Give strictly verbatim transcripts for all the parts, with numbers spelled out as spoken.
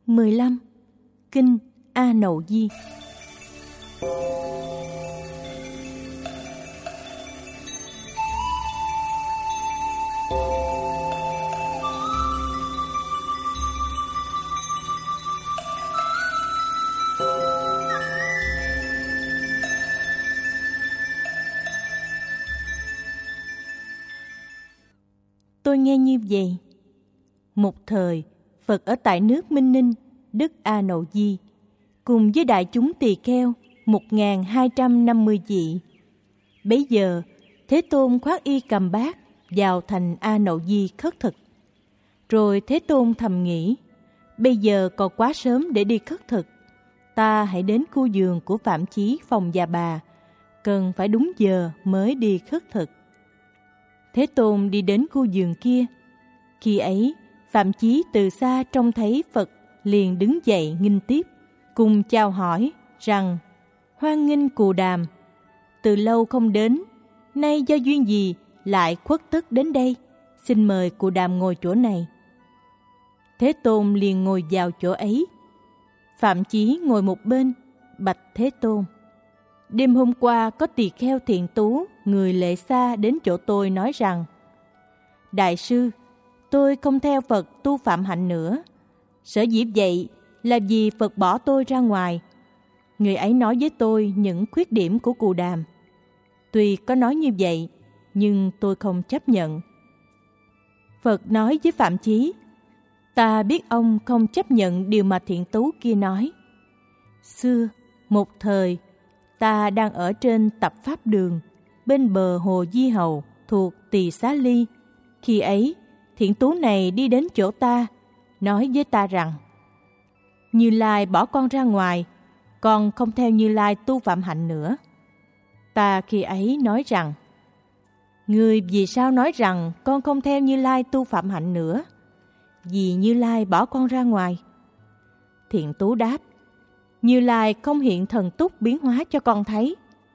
mười lăm. Kinh A Nậu Di. Tôi nghe như vậy. Một thời, Phật ở tại nước Minh Ninh, đất A Nậu Di, cùng với đại chúng tỳ kheo một nghìn hai trăm năm mươi vị. Bấy giờ, Thế Tôn khoác y cầm bát vào thành A Nậu Di khất thực. Rồi Thế Tôn thầm nghĩ, bây giờ còn quá sớm để đi khất thực. Ta hãy đến khu vườn của Phạm Chí phòng Già Bà, cần phải đúng giờ mới đi khất thực. Thế Tôn đi đến khu vườn kia. Khi ấy, Phạm Chí từ xa trông thấy Phật liền đứng dậy nghinh tiếp, cùng chào hỏi rằng: hoan nghênh Cù Đàm, từ lâu không đến, nay do duyên gì lại khuất tất đến đây, xin mời Cù Đàm ngồi chỗ này. Thế Tôn liền ngồi vào chỗ ấy. Phạm Chí ngồi một bên, bạch Thế Tôn: đêm hôm qua có tỳ kheo Thiện Tú, người Lệ Sa đến chỗ tôi nói rằng: Đại sư, tôi không theo Phật tu phạm hạnh nữa. Sở dĩ vậy là vì Phật bỏ tôi ra ngoài. Người ấy nói với tôi những khuyết điểm của Cù Đàm. Tuy có nói như vậy, nhưng tôi không chấp nhận. Phật nói với Phạm Chí: ta biết ông không chấp nhận điều mà Thiện Tú kia nói. Xưa, một thời, ta đang ở trên tập pháp đường, bên bờ hồ Di Hầu, thuộc Tỳ Xá Ly. Khi ấy, Thiện Tú này đi đến chỗ ta, nói với ta rằng: Như Lai bỏ con ra ngoài, con không theo Như Lai tu phạm hạnh nữa. Ta khi ấy nói rằng: Ngươi vì sao nói rằng con không theo Như Lai tu phạm hạnh nữa? Vì Như Lai bỏ con ra ngoài. Thiện Tú đáp: Như Lai không hiện thần túc biến hóa cho con thấy.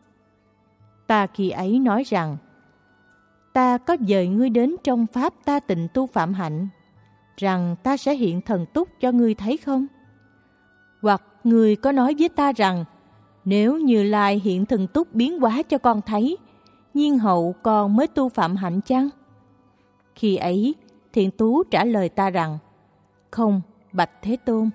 Ta khi ấy nói rằng: Ta có dời ngươi đến trong pháp ta tịnh tu phạm hạnh, rằng ta sẽ hiện thần túc cho ngươi thấy không? Hoặc ngươi có nói với ta rằng: Nếu Như Lai hiện thần túc biến hóa cho con thấy, nhiên hậu con mới tu phạm hạnh chăng? Khi ấy, Thiện Tú trả lời ta rằng: Không, bạch Thế Tôn.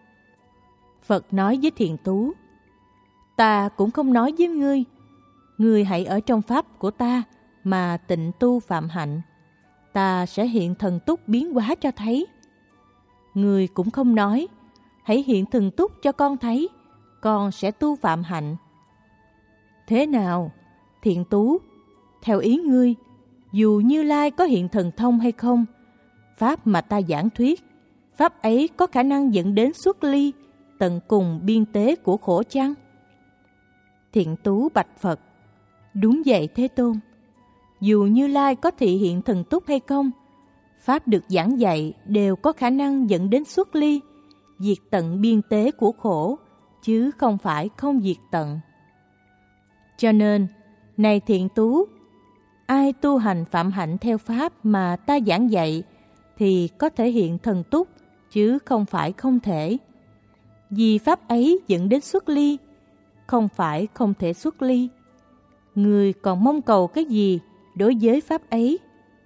Phật nói với Thiện Tú: Ta cũng không nói với ngươi. Ngươi hãy ở trong pháp của ta mà tịnh tu phạm hạnh, ta sẽ hiện thần túc biến hóa cho thấy. Ngươi cũng không nói: Hãy hiện thần túc cho con thấy, con sẽ tu phạm hạnh. Thế nào, Thiện Tú? Theo ý ngươi, dù Như Lai có hiện thần thông hay không, pháp mà ta giảng thuyết, pháp ấy có khả năng dẫn đến xuất ly, tận cùng biên tế của khổ chăng? Thiện Tú bạch Phật: Đúng vậy Thế Tôn. Dù Như Lai có thị hiện thần túc hay không, pháp được giảng dạy đều có khả năng dẫn đến xuất ly, diệt tận biên tế của khổ, chứ không phải không diệt tận. Cho nên, này Thiện Tú, ai tu hành phạm hạnh theo pháp mà ta giảng dạy thì có thể hiện thần túc, chứ không phải không thể. Vì pháp ấy dẫn đến xuất ly, không phải không thể xuất ly. Người còn mong cầu cái gì đối với pháp ấy?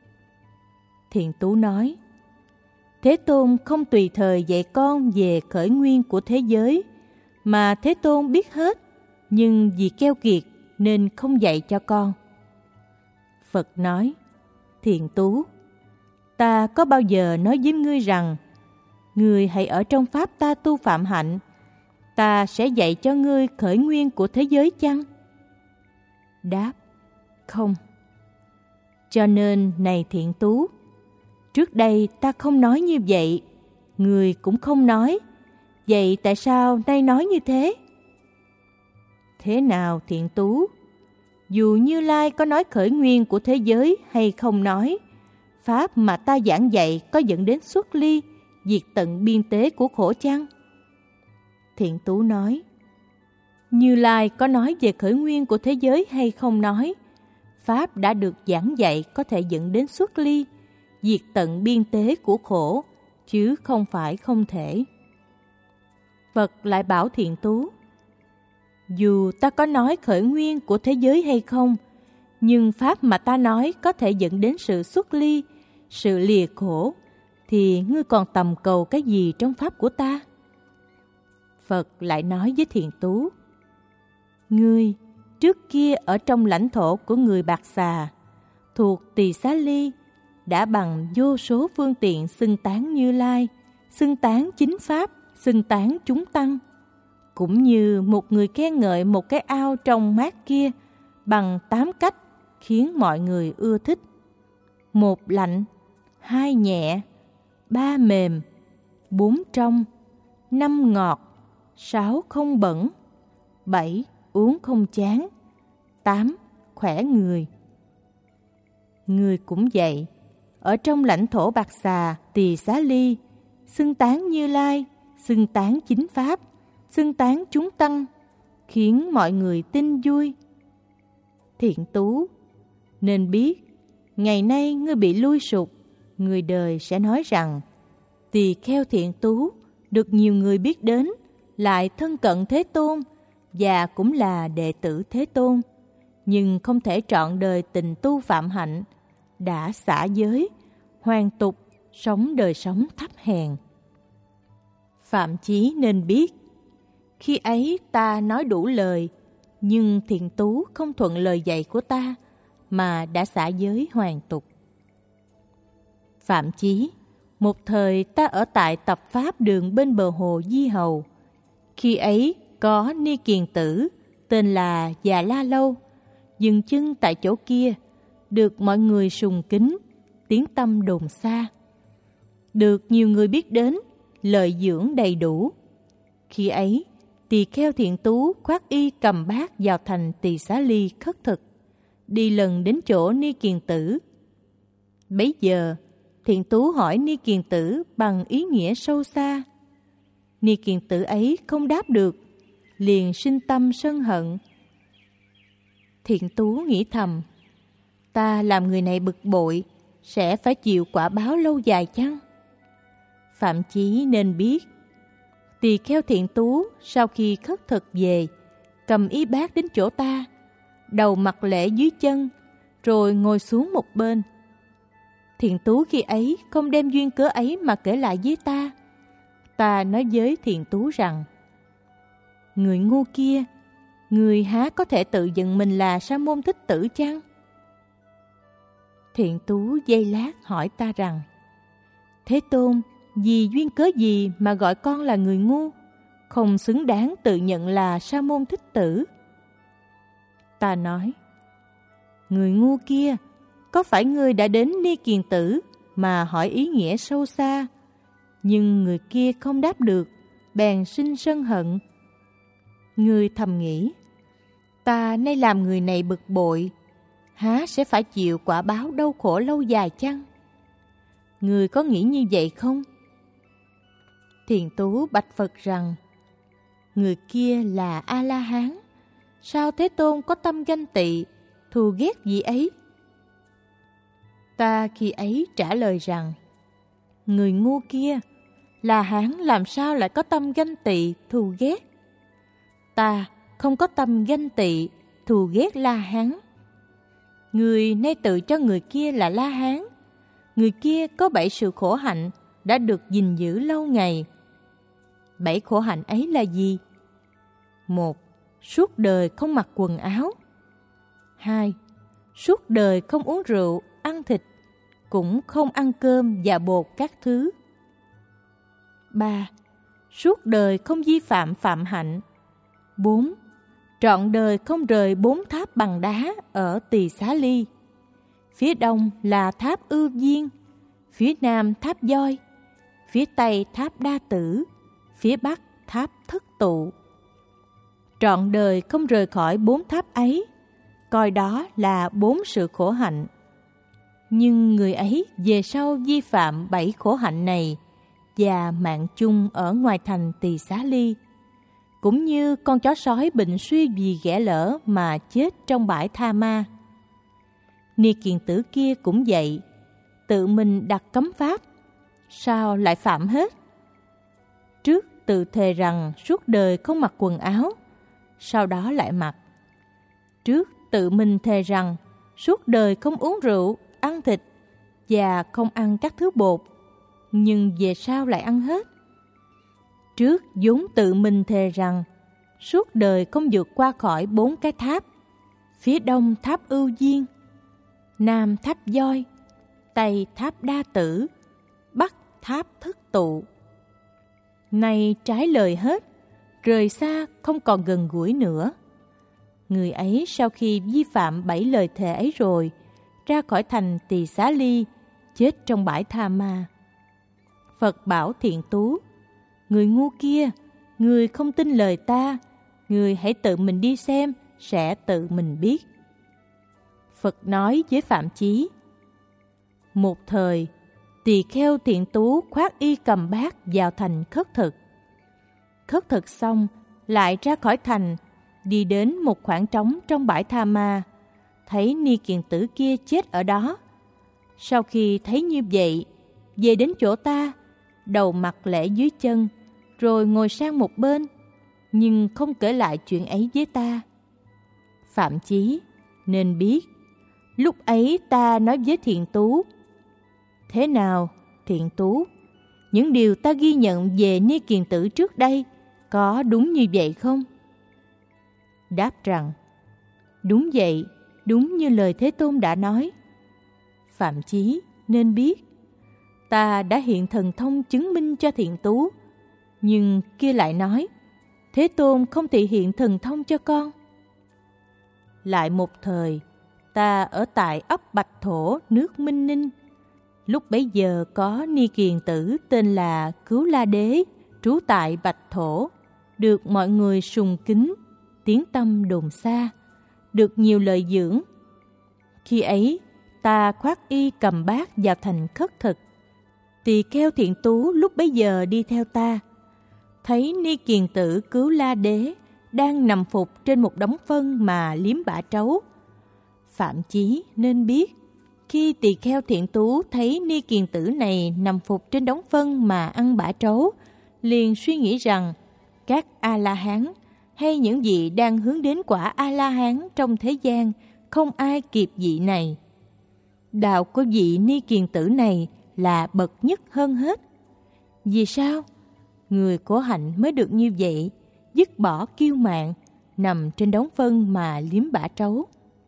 Thiện Tú nói: Thế Tôn không tùy thời dạy con về khởi nguyên của thế giới, mà Thế Tôn biết hết, nhưng vì keo kiệt nên không dạy cho con. Phật nói: Thiện Tú, ta có bao giờ nói với ngươi rằng: Ngươi hãy ở trong pháp ta tu phạm hạnh, ta sẽ dạy cho ngươi khởi nguyên của thế giới chăng? Đáp: Không. Cho nên, này Thiện Tú, trước đây ta không nói như vậy, ngươi cũng không nói. Vậy tại sao nay nói như thế? Thế nào Thiện Tú? Dù Như Lai có nói khởi nguyên của thế giới hay không nói, pháp mà ta giảng dạy có dẫn đến xuất ly, diệt tận biên tế của khổ chăng? Thiện Tú nói: Như Lai có nói về khởi nguyên của thế giới hay không nói, pháp đã được giảng dạy có thể dẫn đến xuất ly, diệt tận biên tế của khổ, chứ không phải không thể. Phật lại bảo Thiện Tú: dù ta có nói khởi nguyên của thế giới hay không, nhưng pháp mà ta nói có thể dẫn đến sự xuất ly, sự lìa khổ, thì ngươi còn tầm cầu cái gì trong pháp của ta? Phật lại nói với Thiện Tú: ngươi trước kia ở trong lãnh thổ của người Bạc Xà, thuộc Tỳ Xá Ly, đã bằng vô số phương tiện xưng tán Như Lai, xưng tán chính pháp, xưng tán chúng tăng, cũng như một người khen ngợi một cái ao trong mát kia bằng tám cách khiến mọi người ưa thích: một lạnh, hai nhẹ, ba mềm, bốn trong, năm ngọt, sáu không bẩn, bảy uống không chán, tám khỏe người. Người cũng vậy, ở trong lãnh thổ Bạc Xà, Tỳ Xá Ly, xưng tán Như Lai, xưng tán chính pháp, xưng tán chúng tăng, khiến mọi người tin vui. Thiện Tú, nên biết, ngày nay ngươi bị lui sụp, người đời sẽ nói rằng tỳ kheo Thiện Tú được nhiều người biết đến, lại thân cận Thế Tôn và cũng là đệ tử Thế Tôn, nhưng không thể trọn đời tình tu phạm hạnh, đã xả giới, hoàn tục, sống đời sống thấp hèn. Phạm Chí nên biết, khi ấy ta nói đủ lời, nhưng Thiện Tú không thuận lời dạy của ta, mà đã xả giới hoàn tục. Phạm Chí, một thời ta ở tại tập pháp đường bên bờ hồ Di Hầu. Khi ấy có Ni Kiền Tử, tên là Già La Lâu, dừng chân tại chỗ kia, được mọi người sùng kính, tiếng tăm đồn xa. Được nhiều người biết đến, lợi dưỡng đầy đủ. Khi ấy, tỳ kheo Thiện Tú khoác y cầm bát vào thành Tỳ Xá Ly khất thực, đi lần đến chỗ Ni Kiền Tử. Bấy giờ, Thiện Tú hỏi Ni Kiền Tử bằng ý nghĩa sâu xa. Ni Kiền Tử ấy không đáp được, liền sinh tâm sân hận. Thiện Tú nghĩ thầm, ta làm người này bực bội, sẽ phải chịu quả báo lâu dài chăng? Phạm Chí nên biết, tỳ kheo Thiện Tú sau khi khất thực về, cầm y bát đến chỗ ta, đầu mặc lễ dưới chân, rồi ngồi xuống một bên. Thiện Tú khi ấy không đem duyên cớ ấy mà kể lại với ta. Ta nói với Thiện Tú rằng, người ngu kia, người há có thể tự nhận mình là Sa môn Thích Tử chăng? Thiện Tú giây lát hỏi ta rằng, Thế Tôn, vì duyên cớ gì mà gọi con là người ngu, không xứng đáng tự nhận là Sa môn Thích Tử? Ta nói, người ngu kia, có phải ngươi đã đến Ni Kiền Tử mà hỏi ý nghĩa sâu xa, nhưng người kia không đáp được, bèn sinh sân hận. Ngươi thầm nghĩ, ta nay làm người này bực bội, há sẽ phải chịu quả báo đau khổ lâu dài chăng? Ngươi có nghĩ như vậy không? Thiện Tú bạch Phật rằng, người kia là A-la-hán, sao Thế Tôn có tâm ganh tị, thù ghét gì ấy? Ta khi ấy trả lời rằng, người ngu kia, là hán làm sao lại có tâm ganh tị, thù ghét? Ta không có tâm ganh tị, thù ghét La Hán. Người nay tự cho người kia là La Hán. Người kia có bảy sự khổ hạnh đã được gìn giữ lâu ngày. Bảy khổ hạnh ấy là gì? Một, suốt đời không mặc quần áo. Hai, suốt đời không uống rượu, ăn thịt, cũng không ăn cơm và bột các thứ. Ba, suốt đời không vi phạm phạm hạnh. Bốn, trọn đời không rời bốn tháp bằng đá ở Tỳ Xá Ly. Phía đông là tháp Ưu Viên, phía nam tháp Voi, phía tây tháp Đa Tử, phía bắc tháp Thất Tụ. Trọn đời không rời khỏi bốn tháp ấy, coi đó là bốn sự khổ hạnh. Nhưng người ấy về sau vi phạm bảy khổ hạnh này và mạng chung ở ngoài thành Tỳ Xá Ly, cũng như con chó sói bệnh suy vì ghẻ lỡ mà chết trong bãi Tha Ma. Ni Kiền Tử kia cũng vậy, tự mình đặt cấm pháp, sao lại phạm hết? Trước tự thề rằng suốt đời không mặc quần áo, sau đó lại mặc. Trước tự mình thề rằng suốt đời không uống rượu, ăn thịt và không ăn các thứ bột, nhưng về sau lại ăn hết. Trước vốn tự mình thề rằng suốt đời không vượt qua khỏi bốn cái tháp: phía đông tháp Ưu Viên, nam tháp Voi, tây tháp Đa Tử, bắc tháp Thất Tụ. Nay trái lời hết, rời xa không còn gần gũi nữa. Người ấy sau khi vi phạm bảy lời thề ấy rồi, ra khỏi thành Tỳ Xá Ly, chết trong bãi Tha Ma. Phật bảo Thiện Tú: người ngu kia, người không tin lời ta, người hãy tự mình đi xem, sẽ tự mình biết. Phật nói với Phạm Chí: một thời, tỳ kheo Thiện Tú khoác y cầm bát vào thành khất thực. Khất thực xong, lại ra khỏi thành, đi đến một khoảng trống trong bãi Tha Ma, thấy Ni Kiền Tử kia chết ở đó. Sau khi thấy như vậy, về đến chỗ ta, đầu mặt lễ dưới chân, rồi ngồi sang một bên, nhưng không kể lại chuyện ấy với ta. Phạm Chí nên biết, lúc ấy ta nói với Thiện Tú: thế nào, Thiện Tú, những điều ta ghi nhận về Ni Kiền Tử trước đây có đúng như vậy không? Đáp rằng: đúng vậy, đúng như lời Thế Tôn đã nói. Phạm Chí nên biết, ta đã hiện thần thông chứng minh cho Thiện Tú, nhưng kia lại nói: Thế Tôn không thị hiện thần thông cho con. Lại một thời, ta ở tại ấp Bạch Thổ, nước Minh Ninh. Lúc bấy giờ có Ni Kiền Tử tên là Cứu La Đế, trú tại Bạch Thổ, được mọi người sùng kính, tiếng tăm đồn xa, được nhiều lợi dưỡng. Khi ấy, ta khoác y cầm bát vào thành khất thực. Tỳ kheo Thiện Tú lúc bấy giờ đi theo ta, thấy Ni Kiền Tử Cứu La Đế đang nằm phục trên một đống phân mà liếm bã trấu. Phạm Chí nên biết, khi tỳ kheo Thiện Tú thấy Ni Kiền Tử này nằm phục trên đống phân mà ăn bã trấu, liền suy nghĩ rằng các A-la-hán hay những vị đang hướng đến quả A-la-hán trong thế gian không ai kịp vị này. Đạo của vị Ni Kiền Tử này là bậc nhất hơn hết. Vì sao? Người khổ hạnh mới được như vậy, dứt bỏ kiêu mạn, nằm trên đống phân mà liếm bã trấu.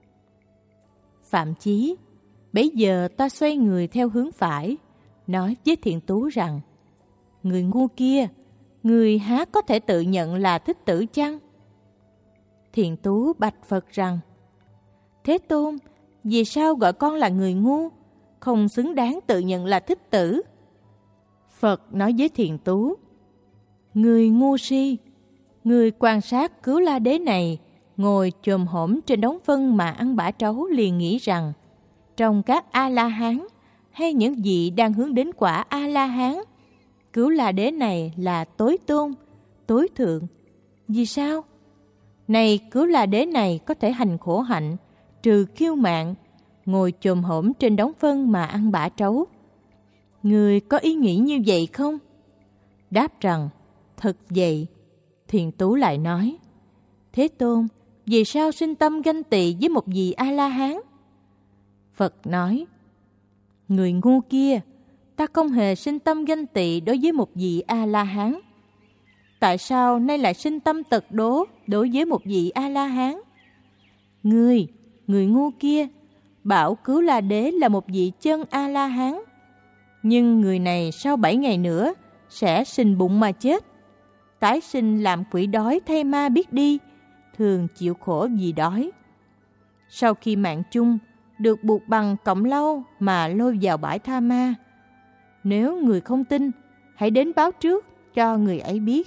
Phạm Chí, bấy giờ ta xoay người theo hướng phải, nói với Thiện Tú rằng: người ngu kia, người há có thể tự nhận là Thích Tử chăng? Thiện Tú bạch Phật rằng: Thế Tôn, vì sao gọi con là người ngu, không xứng đáng tự nhận là Thích Tử? Phật nói với Thiện Tú: người ngu si, người quan sát Cứu La Đế này ngồi chồm hổm trên đống phân mà ăn bã trấu, liền nghĩ rằng trong các A-la-hán hay những vị đang hướng đến quả A-la-hán, Cứu La Đế này là tối tôn, tối thượng. Vì sao? Này, Cứu La Đế này có thể hành khổ hạnh, trừ kiêu mạn, ngồi chồm hổm trên đống phân mà ăn bã trấu. Người có ý nghĩ như vậy không? Đáp rằng: thật vậy. Thiện Tú lại nói: Thế Tôn, vì sao sinh tâm ganh tị với một vị A-la-hán? Phật nói: người ngu kia, ta không hề sinh tâm ganh tị đối với một vị A-la-hán. Tại sao nay lại sinh tâm tật đố đối với một vị A-la-hán? Ngươi, người ngu kia, bảo Cứu La Đế là một vị chân A-la-hán, nhưng người này sau bảy ngày nữa sẽ sình bụng mà chết, tái sinh làm quỷ đói thay ma biết đi, thường chịu khổ vì đói. Sau khi mạng chung, được buộc bằng cọng lau mà lôi vào bãi Tha Ma. Nếu người không tin, hãy đến báo trước cho người ấy biết.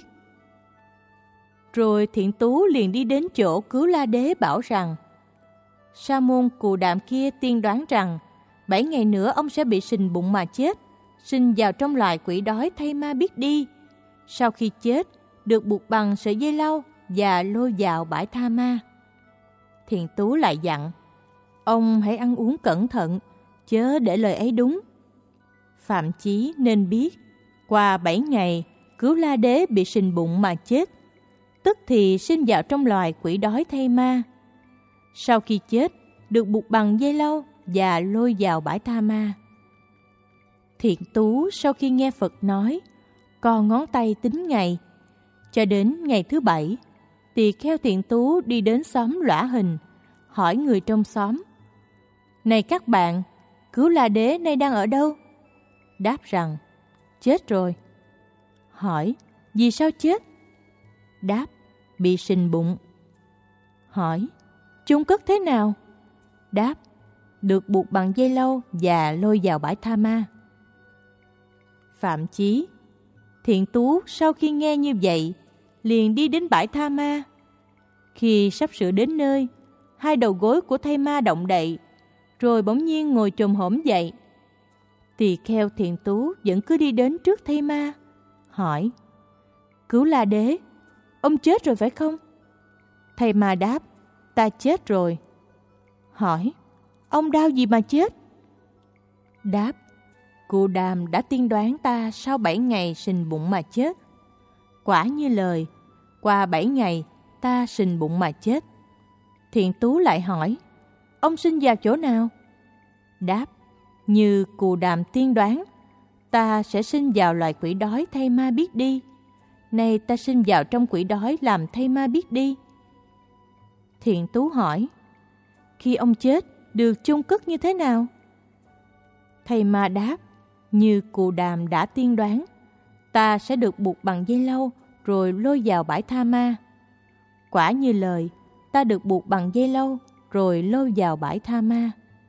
Rồi Thiện Tú liền đi đến chỗ Cứu La Đế bảo rằng: Sa môn Cù Đạm kia tiên đoán rằng bảy ngày nữa ông sẽ bị sình bụng mà chết, sinh vào trong loài quỷ đói thay ma biết đi. Sau khi chết, được buộc bằng sợi dây lau và lôi vào bãi Tha Ma. Thiện Tú lại dặn: ông hãy ăn uống cẩn thận, chớ để lời ấy đúng. Phạm Chí nên biết, qua bảy ngày, Cửu La Đế bị sình bụng mà chết, tức thì sinh vào trong loài quỷ đói Thây Ma. Sau khi chết, được buộc bằng dây lâu và lôi vào bãi Tha Ma. Thiện Tú sau khi nghe Phật nói, co ngón tay tính ngày. Cho đến ngày thứ bảy, tỳ kheo Thiện Tú đi đến xóm Lõa Hình, hỏi người trong xóm: Này các bạn, Cửu La Đế nay đang ở đâu? Đáp rằng: Chết rồi. Hỏi: Vì sao chết? Đáp: Bị sình bụng. Hỏi: Chôn cất thế nào? Đáp: Được buộc bằng dây lâu và lôi vào bãi Tha Ma. Phạm Chí. Thiện Tú sau khi nghe như vậy, liền đi đến bãi Tha Ma. Khi sắp sửa đến nơi, hai đầu gối của Thây Ma động đậy, rồi bỗng nhiên ngồi chồm hổm dậy. Tỳ kheo Thiện Tú vẫn cứ đi đến trước Thây Ma, hỏi: Cửu La Đế, ông chết rồi phải không? Thây Ma đáp: Ta chết rồi. Hỏi: Ông đau gì mà chết? Đáp: Cụ Đàm đã tiên đoán ta sau bảy ngày sình bụng mà chết. Quả như lời, qua bảy ngày ta sình bụng mà chết. Thiện Tú lại hỏi: Ông sinh vào chỗ nào? Đáp: Như Cụ Đàm tiên đoán, ta sẽ sinh vào loài quỷ đói Thây Ma biết đi. Nay ta sinh vào trong quỷ đói làm Thây Ma biết đi. Thiện Tú hỏi: Khi ông chết, được chôn cất như thế nào? Thây Ma đáp: Như Cụ Đàm đã tiên đoán, ta sẽ được buộc bằng dây lâu rồi lôi vào bãi Tha Ma. Quả như lời, ta được buộc bằng dây lâu rồi lôi vào bãi Tha Ma.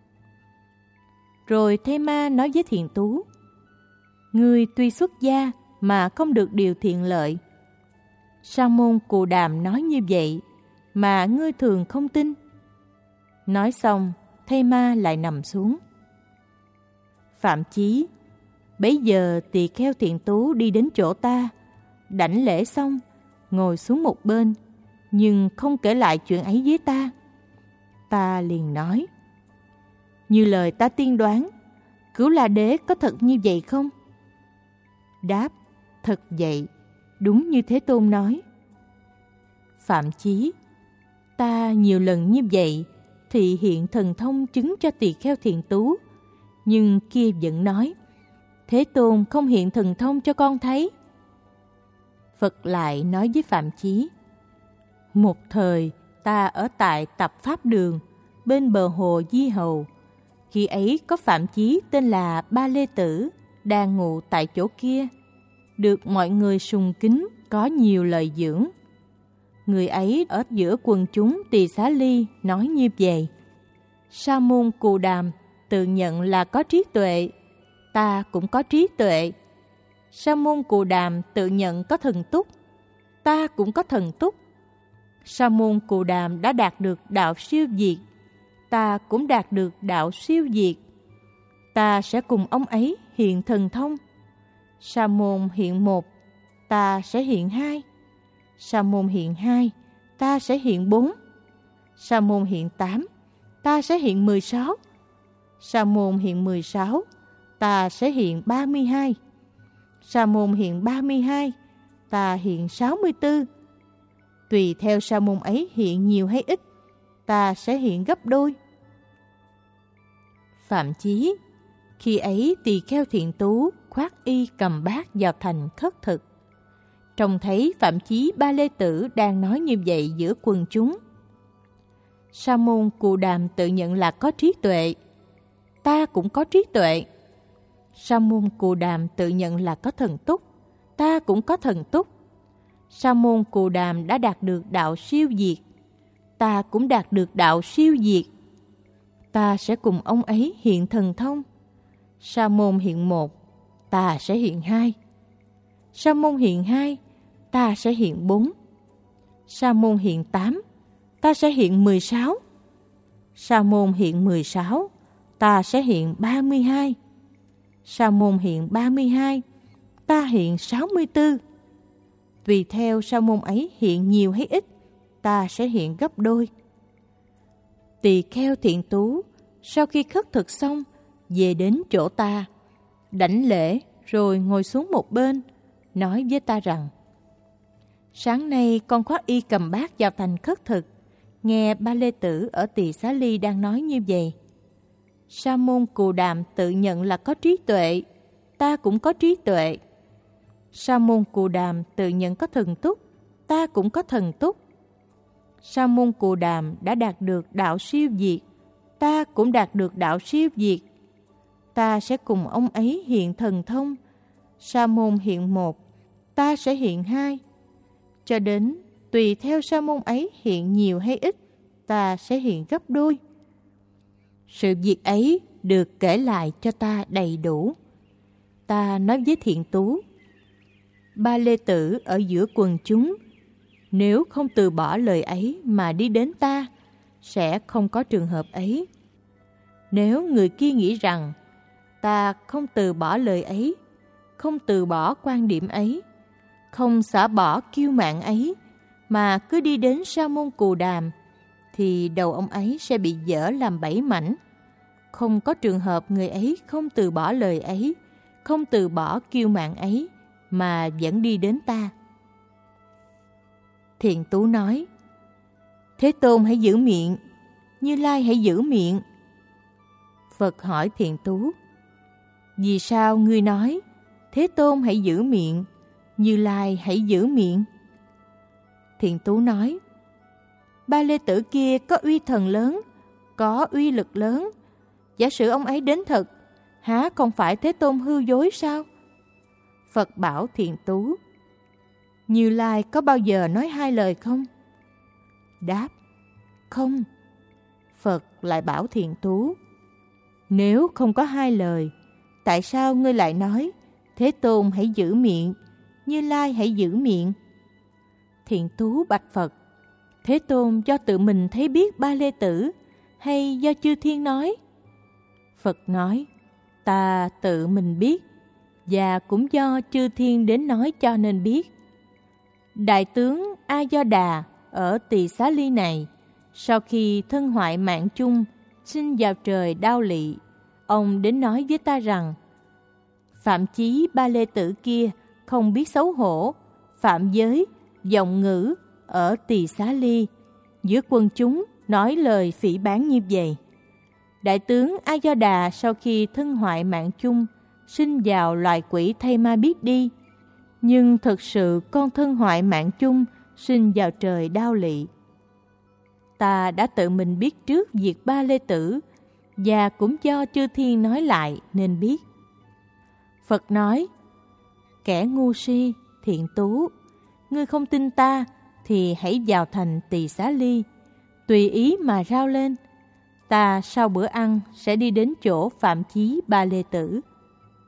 Rồi Thây Ma nói với Thiện Tú: Ngươi tuy xuất gia mà không được điều thiện lợi. Sa môn Cù Đàm nói như vậy mà ngươi thường không tin. Nói xong, Thây Ma lại nằm xuống. Phạm Chí. Bấy giờ tỳ kheo Thiện Tú đi đến chỗ ta, đảnh lễ xong, ngồi xuống một bên, nhưng không kể lại chuyện ấy với ta. Ta liền nói: Như lời ta tiên đoán, Cửu La Đế có thật như vậy không? Đáp: Thật vậy, đúng như Thế Tôn nói. Phạm Chí. Ta nhiều lần như vậy thì hiện thần thông chứng cho tỳ kheo Thiện Tú, nhưng kia vẫn nói: Thế Tôn không hiện thần thông cho con thấy. Phật lại nói với Phạm Chí: Một thời ta ở tại Tập Pháp Đường, bên bờ hồ Di Hầu. Khi ấy có Phạm Chí tên là Ba Lê Tử, đang ngụ tại chỗ kia, được mọi người sùng kính, có nhiều lời dưỡng. Người ấy ở giữa quần chúng Tỳ Xá Ly nói như vậy: Sa môn Cù Đàm tự nhận là có trí tuệ, ta cũng có trí tuệ. Sa môn Cù Đàm tự nhận có thần túc, ta cũng có thần túc. Sa môn Cù Đàm đã đạt được đạo siêu diệt, ta cũng đạt được đạo siêu diệt. Ta sẽ cùng ông ấy hiện thần thông. Sa môn hiện một, ta sẽ hiện hai. Sa môn hiện hai, ta sẽ hiện bốn. Sa môn hiện tám, ta sẽ hiện mười sáu. Sa môn hiện mười sáu, ta sẽ hiện ba mươi hai. Sa môn hiện ba mươi hai, ta hiện sáu mươi tư. Tùy theo sa môn ấy hiện nhiều hay ít, ta sẽ hiện gấp đôi. Phạm Chí. Khi ấy tỳ kheo Thiện Tú khoác y cầm bát vào thành khất thực. Trông thấy Phạm Chí Ba Lê Tử đang nói như vậy giữa quần chúng. Sa môn Cù Đàm tự nhận là có trí tuệ, ta cũng có trí tuệ. Sa môn Cù Đàm tự nhận là có thần túc, ta cũng có thần túc. Sa môn Cù Đàm đã đạt được đạo siêu diệt, ta cũng đạt được đạo siêu diệt. Ta sẽ cùng ông ấy hiện thần thông. Sa môn hiện một, ta sẽ hiện hai. Sa môn hiện hai, ta sẽ hiện bốn. Sa môn hiện tám, ta sẽ hiện mười sáu. Sa môn hiện mười sáu, ta sẽ hiện ba mươi hai. Sa môn hiện ba mươi hai, ta hiện sáu mươi tư. Tùy theo sa môn ấy hiện nhiều hay ít, ta sẽ hiện gấp đôi. Tỳ kheo Thiện Tú sau khi khất thực xong về đến chỗ ta, đảnh lễ rồi ngồi xuống một bên, nói với ta rằng: sáng nay con khoác y cầm bát vào thành khất thực, nghe Ba Lê Tử ở Tỳ Xá Ly đang nói như vậy. Sa môn Cù Đàm tự nhận là có trí tuệ, ta cũng có trí tuệ. Sa môn Cù Đàm tự nhận có thần túc, ta cũng có thần túc. Sa môn Cù Đàm đã đạt được đạo siêu diệt, ta cũng đạt được đạo siêu diệt. Ta sẽ cùng ông ấy hiện thần thông. Sa môn hiện một, ta sẽ hiện hai. Cho đến tùy theo sa môn ấy hiện nhiều hay ít, ta sẽ hiện gấp đôi. Sự việc ấy được kể lại cho ta đầy đủ. Ta nói với Thiện Tú: Ba Lê Tử ở giữa quần chúng, nếu không từ bỏ lời ấy mà đi đến ta, sẽ không có trường hợp ấy. Nếu người kia nghĩ rằng ta không từ bỏ lời ấy, không từ bỏ quan điểm ấy, không xả bỏ kiêu mạn ấy, mà cứ đi đến Sa môn Cù Đàm, thì đầu ông ấy sẽ bị dở làm bảy mảnh. Không có trường hợp người ấy không từ bỏ lời ấy, không từ bỏ kiêu mạn ấy, mà vẫn đi đến ta. Thiện Tú nói: Thế Tôn hãy giữ miệng, Như Lai hãy giữ miệng. Phật hỏi Thiện Tú: vì sao ngươi nói Thế Tôn hãy giữ miệng, Như Lai hãy giữ miệng? Thiện Tú nói: Ba Lê Tử kia có uy thần lớn, có uy lực lớn. Giả sử ông ấy đến thật, há không phải Thế Tôn hư dối sao? Phật bảo Thiện Tú: Như Lai có bao giờ nói hai lời không? Đáp: không. Phật lại bảo Thiện Tú: nếu không có hai lời, tại sao ngươi lại nói Thế Tôn hãy giữ miệng, Như Lai hãy giữ miệng? Thiện Tú bạch Phật: Thế Tôn do tự mình thấy biết Ba Lê Tử, hay do chư thiên nói? Phật nói: ta tự mình biết, và cũng do chư thiên đến nói cho nên biết. Đại tướng A Do Đà ở Tỳ Xá Ly này, sau khi thân hoại mạng chung, sinh vào trời đao lị, ông đến nói với ta rằng: Phạm chí Ba Lê Tử kia không biết xấu hổ, phạm giới, vọng ngữ ở Tỳ Xá Ly, giữa quần chúng nói lời phỉ báng như vậy. Đại tướng A Do Đà sau khi thân hoại mạng chung, sinh vào loài quỷ thay ma biết đi, nhưng thực sự con thân hoại mạng chung, sinh vào trời đao lị. Ta đã tự mình biết trước việc Ba Lê Tử, và cũng do chư thiên nói lại nên biết. Phật nói: kẻ ngu si, Thiện Tú, ngươi không tin ta thì hãy vào thành Tỳ Xá Ly, tùy ý mà rao lên. Ta sau bữa ăn sẽ đi đến chỗ Phạm chí Ba Lê Tử.